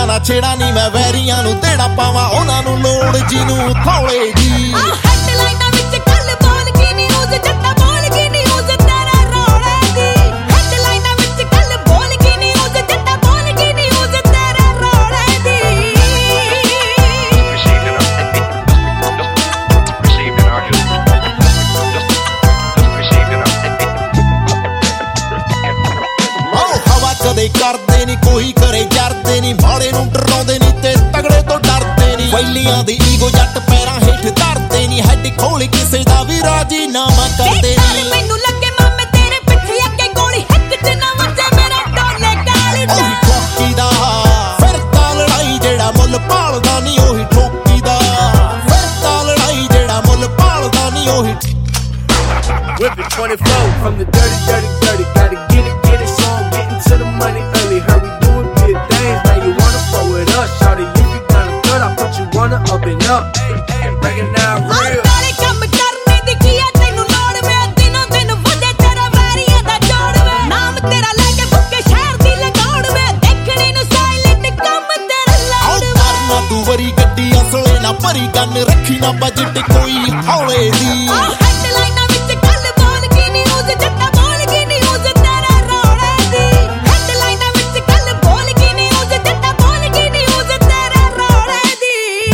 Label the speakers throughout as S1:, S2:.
S1: ਨਾ ਛੇੜਾ ਨੀ ਮੈਂ ਵੈਰੀਆਂ ਨੂੰ ਤੇੜਾ ਪਾਵਾਂ ਉਹਨਾਂ ਨੂੰ ਲੋੜ ਜਿਹਨੂੰ ਥੋੜੇ ਜੀ
S2: ਹੈਡਲਾਈਨਾਂ ਵਿੱਚ ਗੱਲ ਬੋਲ ਕੇ ਨਿਊਜ਼ ਜੱਟਾ ਬੋਲ ਕੇ ਨਿਊਜ਼ ਤੇਰੇ ਰੋਲੇ ਦੀ ਹੈਡਲਾਈਨਾਂ ਵਿੱਚ ਗੱਲ ਬੋਲ ਕੇ ਨਿਊਜ਼ ਜੱਟਾ ਬੋਲ ਕੇ ਨਿਊਜ਼ ਤੇਰੇ ਰੋਲੇ ਦੀ
S1: ਹਵਾ ਕਦੇ ਕਰਦੇ ਨੀ ਕੋਈ ਕਰੇ ਜਰਦੇ ਨੀ ਮਾੜੇ ਨੂੰ ਡਰਾਉਂਦੇ ਨੀ ਤੇ ਤਗੜੇ ਤੋਂ ਡਰਦੇ ਨੀ ਵੈਲੀਆਂ ਦੀ ਈਗੋ ਜੱਟ ਪੈਰਾਂ ਹੇਠ ਧਰਦੇ ਨੀ ਹੈਡ ਖੋਲ ਕਿਸੇ ਦਾ ਵੀ ਰਾਜੀਨਾਮਾ ਕਰਦੇ ਨੀ
S2: ਮੈਨੂੰ ਲੱਗੇ ਮਾਮੇ ਤੇਰੇ ਪਿੱਛੇ ਅੱਗੇ ਗੋਲੀ ਹੱਕ ਚ ਨਾ ਵੱਜੇ ਮੇਰਾ ਡੋਲੇ ਗਾਲੀ ਦਾ
S1: ਉਹੀ ਠੋਕੀ ਦਾ ਫਿਰਦਾ ਲੜਾਈ ਜਿਹੜਾ ਮੁੱਲ ਭਾਲਦਾ ਨੀ ਉਹੀ ਠੋਕੀ ਦਾ ਫਿਰਦਾ ਲੜਾਈ ਜਿਹੜਾ ਮੁੱਲ ਭਾਲਦਾ ਨੀ ਉਹੀ
S3: Whip it 24 from the dirty. Gotta get it, so I'm getting to the money early. Hurry, doing big things. Now you wanna fuck with us, shawty. If you kinda good, I put you on the up and up. Hey, break it down real.
S2: ਨਾਲੇ ਕੰਮ ਕਰਨੇ ਦੀ ਕੀ ਆ ਤੈਨੂੰ ਲੋੜ ਵੇ ਦਿਨੋਂ ਦਿਨ ਵਧੇ ਤੇਰਾ ਵੈਰੀਆਂ ਦਾ ਜੋੜ ਵੇ ਨਾਮ ਤੇਰਾ ਲੈ ਕੇ ਬੁੱਕੇ ਸ਼ਹਿਰ ਦੀ ਲਗਾਉਣ ਵੇ ਦੇਖਣੇ ਨੂੰ ਸਾਇਲੈਂਟ ਕੰਮ ਤੇਰਾ ਲਾਉਣ ਵੇ
S1: ਕਰਨਾ ਤੂੰ ਵਰੀ ਗੱਡੀ ਅਸਲੇ ਨਾ ਭਰੀ ਕੰਨ ਰੱਖੀ ਨਾ ਬਜਟ ਕੋਈ ਹੌਲੇ ਦੀ
S2: ਹੈਡਲਾਈਨਾਂ ਵਿੱਚ ਗੱਲ ਬੋਲ ਕੇ ਨਿਊਜ਼ ਜੱਟਾ ਬੋਲ ਕੇ ਨਿਊਜ਼ ਤੇਰੇ ਰੋਲੇ ਦੀ ਹੈਡਲਾਈਨਾਂ ਵਿੱਚ ਗੱਲ ਬੋਲ ਕੇ ਨਿਊਜ਼ ਜੱਟਾ ਬੋਲ ਕੇ ਨਿਊਜ਼ ਤੇਰੇ ਰੋਲੇ ਦੀ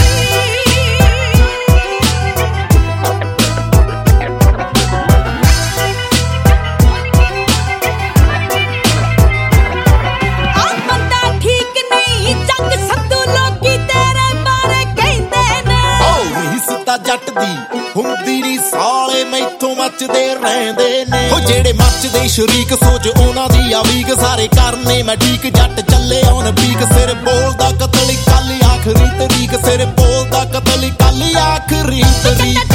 S2: ਬੰਦਾ ਠੀਕ ਨਹੀਂ ਜੱਗ ਸੰਧੂ ਲੋਕੀ ਤੇਰੇ ਬਾਰੇ ਕਹਿੰਦੇ ਨੇ
S1: ਹਿੱਸਤਾ ਜੱਟ ਦੀ ਹੁੰਦੀ ਨੀ ਸਾਲੇ ਮੈਥੋਂ ਮੱਚਦੇ ਰਹਿੰਦੇ ਨੇ ਉਹ ਜਿਹੜੇ ਮੱਚਦੇ ਸ਼ਰੀਕ ਸੋਚ ਉਹਨਾਂ ਦੀ ਆਵੀਕ ਸਾਰੇ ਕਰਨੇ ਮੈਂ ਠੀਕ ਜੱਟ ਚੱਲੇ ਆਉਣ ਪੀਕ ਸਿਰ ਬੋਲਦਾ ਕਤਲ ਕੱਲ ਆਖਰੀ ਤਰੀਕ ਸਿਰ ਬੋਲਦਾ ਕਤਲ ਕੱਲ ਆਖਰੀ ਤਰੀਕ